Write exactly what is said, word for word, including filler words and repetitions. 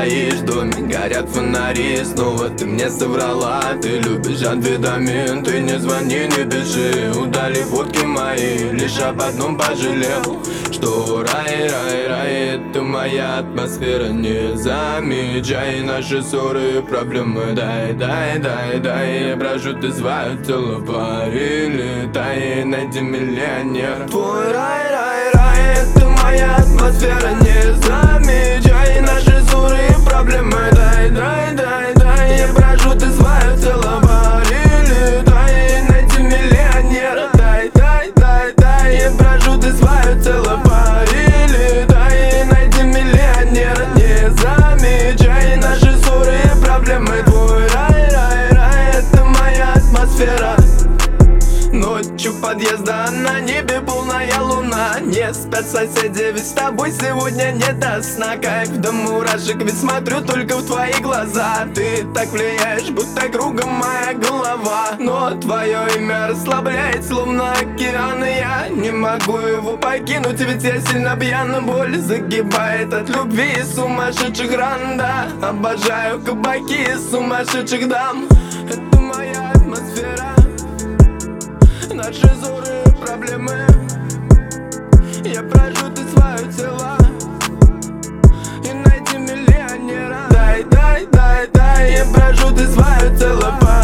стоишь в доме, горят фонари. Снова ты мне соврала, ты любишь амфетамин. Ты не звони, не пиши, удали фотки мои. Лишь об одном пожалел, что рай, рай, рай, это моя атмосфера. Не замечай наши ссоры и проблемы. Дай, дай, дай, дай, я прошу, ты свое тело парили. Дай, найди миллионер. Твой рай, рай, рай, это моя атмосфера. Не замечай наши ссоры и проблемы. Дай, дай, дай, дай, я прошу, ты свое тело парили. Дай, найди миллионера. Дай, дай, дай, дай, я прошу, ты свое тело парили. Дай, найди миллионера. Не замечай наши ссоры и проблемы. Твой рай, рай, рай, это моя атмосфера. Ночью подъезда, на небе полная луна. Не спят соседи, ведь с тобой сегодня не до сна. Кайф до мурашек, ведь смотрю только в твои глаза. Ты так влияешь, будто кругом моя голова. Но твое имя расслабляет, словно океан. И я не могу его покинуть, ведь я сильно пьяна. Боль загибает от любви и сумасшедших ран. Да, обожаю кабаки и сумасшедших дам. Это моя атмосфера. Наши ссоры и проблемы. Я прошу, ты свое тело и найди миллионера. Дай, дай, дай, дай, я прошу, ты свое тело.